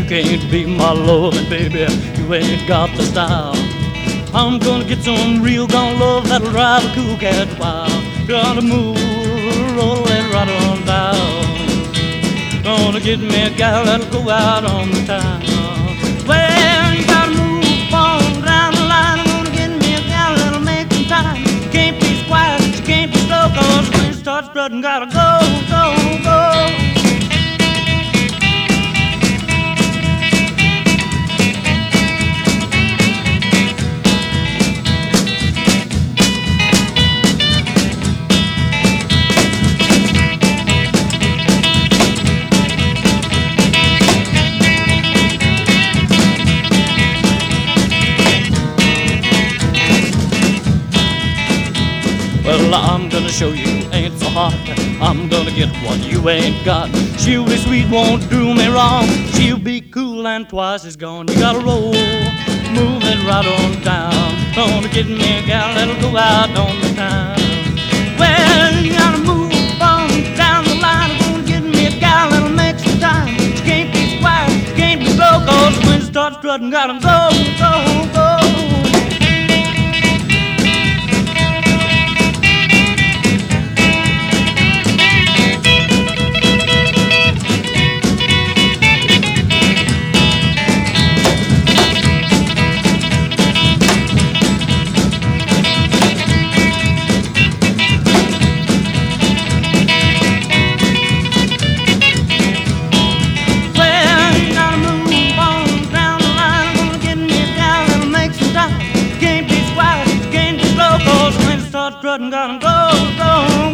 can't be my loving, baby. You ain't got the style. I'm gonna get some real gone love that'll drive a cool cat wild. Gonna move, roll that right on down. Gonna get me a gal that'll go out on the town. Well, you gotta move on down the line. I'm gonna get me a gal that'll make some time. She can't be quiet, she can't be slow, 'cause when it starts strutting, gotta go, go, go. Well, I'm gonna show you ain't so hard. I'm gonna get what you ain't got. She'll be sweet, won't do me wrong. She'll be cool and twice as gone. You gotta roll, move it right on down. Gonna get me a gal that'll go out on the town. Well, you gotta move on down the line. Gonna get me a gal that'll make some time. She can't be quiet, she can't be slow, 'cause when it starts strutting, gotta go, go, go. Strutting, gotta go, go,